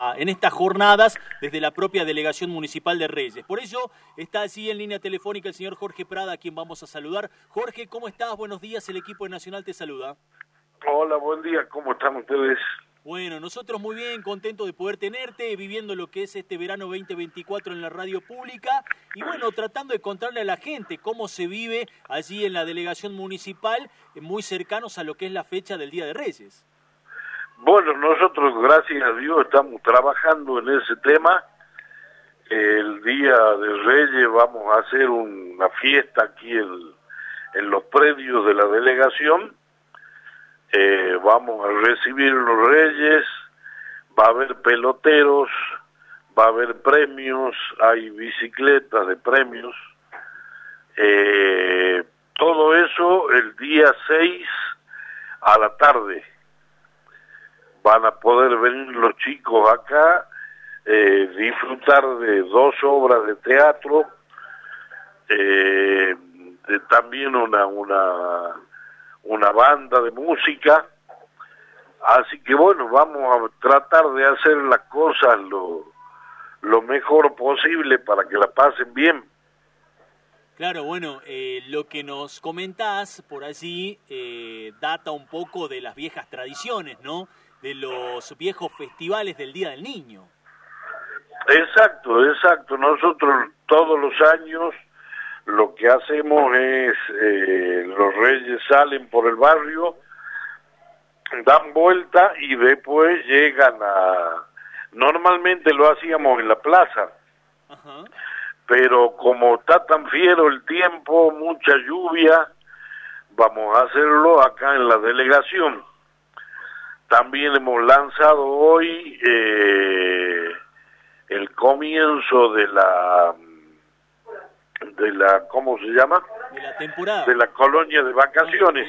en estas jornadas desde la propia Delegación Municipal de Reyes. Por ello está allí en línea telefónica el señor Jorge Prada, a quien vamos a saludar. Jorge, ¿cómo estás? Buenos días, el equipo de Nacional te saluda. Hola, buen día, ¿cómo están ustedes? Bueno, nosotros muy bien, contentos de poder tenerte, viviendo lo que es este verano 2024 en la radio pública y bueno, tratando de contarle a la gente cómo se vive allí en la delegación municipal, muy cercanos a lo que es la fecha del Día de Reyes. Bueno, nosotros, gracias a Dios, estamos trabajando en ese tema. El Día de Reyes vamos a hacer una fiesta aquí en los predios de la delegación. Vamos a recibir los Reyes, va a haber peloteros, va a haber premios, hay bicicletas de premios. Todo eso el día 6 a la tarde. Van a poder venir los chicos acá, disfrutar de 2 obras de teatro, también una banda de música, así que bueno, vamos a tratar de hacer las cosas lo mejor posible para que la pasen bien. Claro, bueno, lo que nos comentás por allí data un poco de las viejas tradiciones, ¿no? De los viejos festivales del Día del Niño. Exacto. Nosotros todos los años lo que hacemos es, los Reyes salen por el barrio, dan vuelta y después llegan normalmente lo hacíamos en la plaza. Ajá. Pero como está tan fiero el tiempo, mucha lluvia, vamos a hacerlo acá en la delegación. También hemos lanzado hoy el comienzo de la ¿cómo se llama? De la temporada. De la colonia de vacaciones.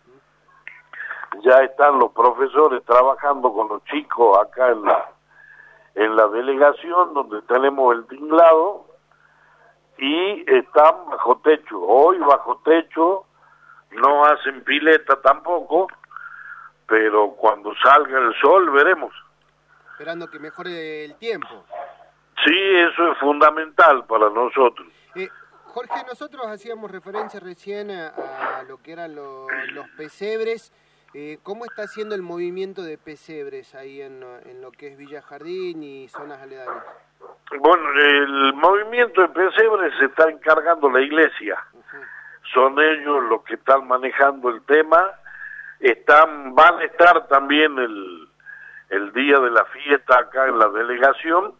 Ya están los profesores trabajando con los chicos acá en la delegación donde tenemos el tinglado y están bajo techo. Hoy bajo techo, no hacen pileta tampoco, pero cuando salga el sol veremos. Esperando que mejore el tiempo. Sí, eso es fundamental para nosotros. Jorge, nosotros hacíamos referencia recién a lo que eran los pesebres. ¿Cómo está haciendo el movimiento de pesebres ahí en lo que es Villa Jardín y zonas aledañas? Bueno, el movimiento de pesebres se está encargando la iglesia. Uh-huh. Son ellos los que están manejando el tema. Van a estar también el día de la fiesta acá en la delegación.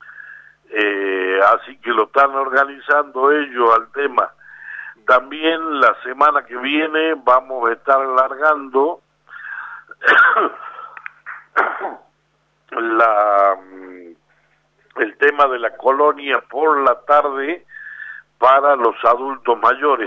Así que lo están organizando ellos al tema. También la semana que viene vamos a estar largando el tema de la colonia por la tarde para los adultos mayores.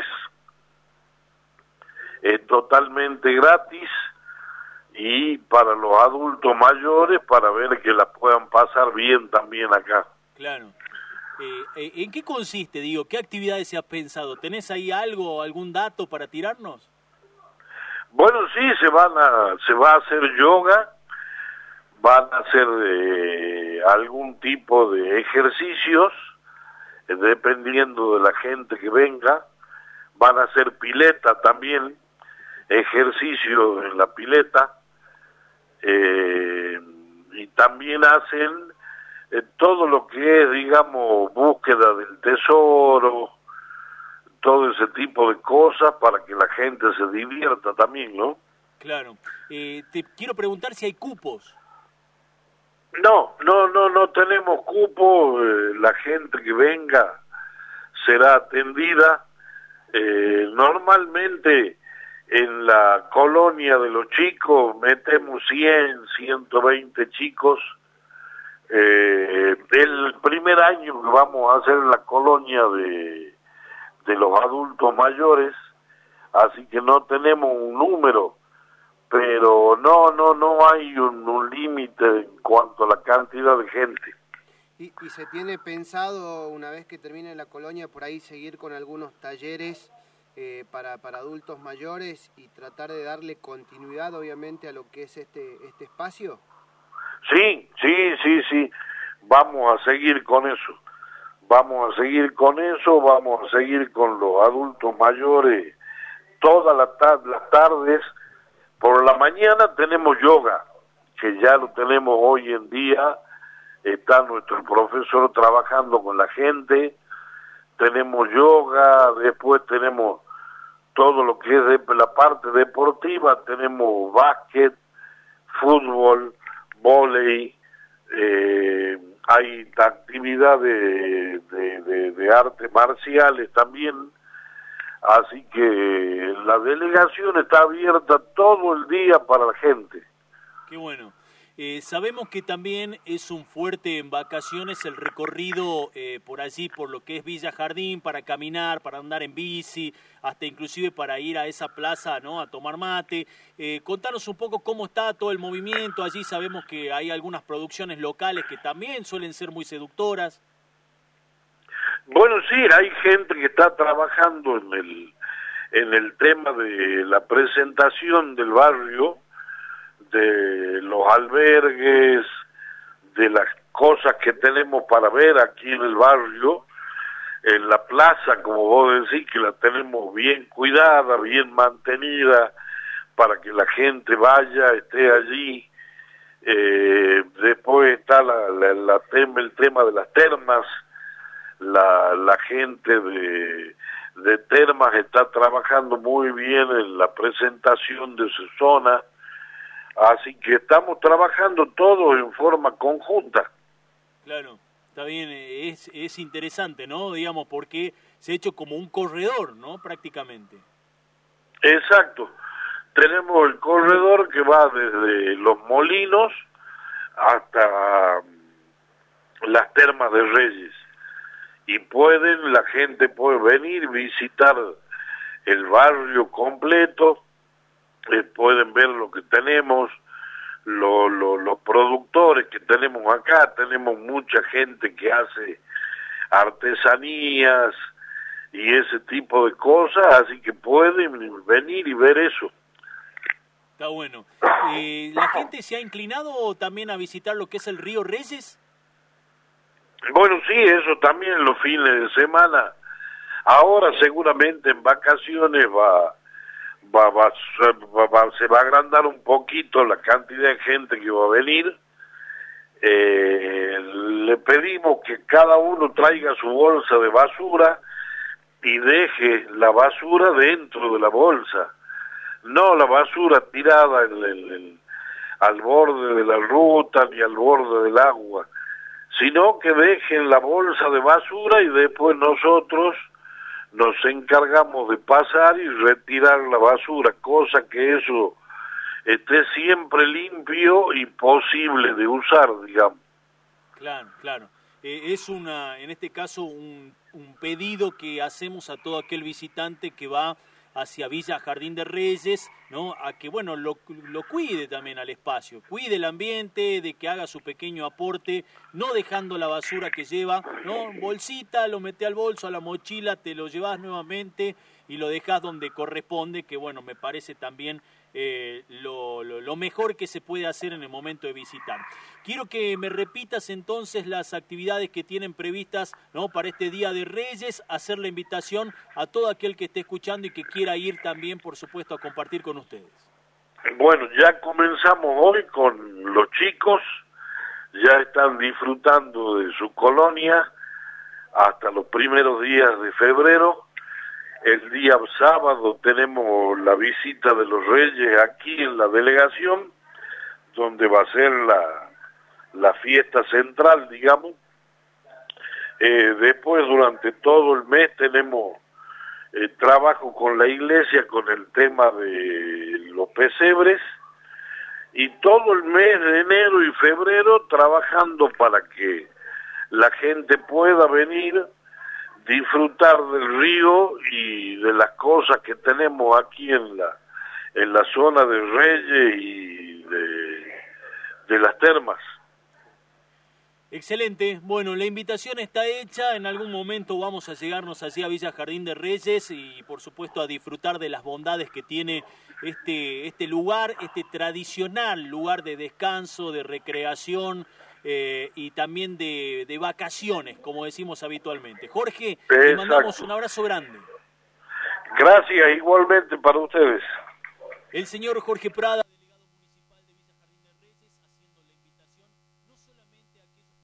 Es totalmente gratis y para los adultos mayores para ver que la puedan pasar bien también acá. Claro. ¿En qué consiste, ¿Qué actividades se ha pensado? ¿Tenés ahí algún dato para tirarnos? Bueno, sí, se va a hacer yoga, van a hacer algún tipo de ejercicios, dependiendo de la gente que venga, van a hacer pileta también, ejercicio en la pileta, y también hacen todo lo que es, digamos, búsqueda del tesoro, todo ese tipo de cosas para que la gente se divierta también, ¿no? Claro. Te quiero preguntar si hay cupos. No tenemos cupo, la gente que venga será atendida. Normalmente en la colonia de los chicos metemos 100, 120 chicos. El primer año que vamos a hacer la colonia de los adultos mayores, así que no tenemos un número, pero no hay un límite en cuanto a la cantidad de gente. ¿Y se tiene pensado, una vez que termine la colonia, por ahí seguir con algunos talleres para adultos mayores y tratar de darle continuidad, obviamente, a lo que es este espacio? Sí, Sí, vamos a seguir con eso. Vamos a seguir con eso, vamos a seguir con los adultos mayores todas las tardes. Por la mañana tenemos yoga, que ya lo tenemos hoy en día. Está nuestro profesor trabajando con la gente. Tenemos yoga, después tenemos todo lo que es de la parte deportiva. Tenemos básquet, fútbol, vóley, hay actividad de artes marciales también, así que la delegación está abierta todo el día para la gente. Qué bueno. Sabemos que también es un fuerte en vacaciones el recorrido por allí, por lo que es Villa Jardín, para caminar, para andar en bici, hasta inclusive para ir a esa plaza, ¿no?, a tomar mate. Contanos un poco cómo está todo el movimiento. Allí sabemos que hay algunas producciones locales que también suelen ser muy seductoras. Bueno, sí, hay gente que está trabajando en el tema de la presentación del barrio, de los albergues, de las cosas que tenemos para ver aquí en el barrio, en la plaza, como vos decís, que la tenemos bien cuidada, bien mantenida, para que la gente vaya, esté allí. Después está el tema de las termas. La gente de termas está trabajando muy bien en la presentación de su zona. Así que estamos trabajando todos en forma conjunta. Claro, está bien, es interesante, ¿no? Digamos, porque se ha hecho como un corredor, ¿no?, prácticamente. Exacto. Tenemos el corredor que va desde Los Molinos hasta las Termas de Reyes. Y la gente puede venir, visitar el barrio completo. Pueden ver lo que tenemos, los productores que tenemos acá. Tenemos mucha gente que hace artesanías y ese tipo de cosas, así que pueden venir y ver eso. Está bueno. ¿La gente se ha inclinado también a visitar lo que es el río Reyes? Bueno, sí, eso también los fines de semana. Ahora seguramente en vacaciones se va a agrandar un poquito la cantidad de gente que va a venir. Le pedimos que cada uno traiga su bolsa de basura y deje la basura dentro de la bolsa, no la basura tirada al borde de la ruta ni al borde del agua, sino que dejen la bolsa de basura y después nosotros nos encargamos de pasar y retirar la basura, cosa que eso esté siempre limpio y posible de usar, digamos. Claro. Es en este caso, un pedido que hacemos a todo aquel visitante que va hacia Villa Jardín de Reyes, ¿no?, a que, bueno, lo cuide también al espacio, cuide el ambiente, de que haga su pequeño aporte, no dejando la basura que lleva, ¿no?, bolsita, lo mete al bolso, a la mochila, te lo llevas nuevamente y lo dejas donde corresponde, que, bueno, me parece también lo mejor que se puede hacer en el momento de visitar. Quiero que me repitas entonces las actividades que tienen previstas, ¿no?, para este Día de Reyes, hacer la invitación a todo aquel que esté escuchando y que quiera ir también, por supuesto, a compartir con ustedes. Bueno, ya comenzamos hoy con los chicos, ya están disfrutando de su colonia hasta los primeros días de febrero. El día sábado tenemos la visita de los Reyes aquí en la delegación, donde va a ser la fiesta central, digamos. Después, durante todo el mes, tenemos trabajo con la iglesia con el tema de los pesebres, y todo el mes de enero y febrero trabajando para que la gente pueda venir, disfrutar del río y de las cosas que tenemos aquí en la zona de Reyes y de las termas. Excelente. Bueno, la invitación está hecha. En algún momento vamos a llegarnos allí a Villa Jardín de Reyes y, por supuesto, a disfrutar de las bondades que tiene este lugar, este tradicional lugar de descanso, de recreación, y también de vacaciones, como decimos habitualmente. Jorge, te mandamos un abrazo grande. Gracias, igualmente para ustedes. El señor Jorge Prada.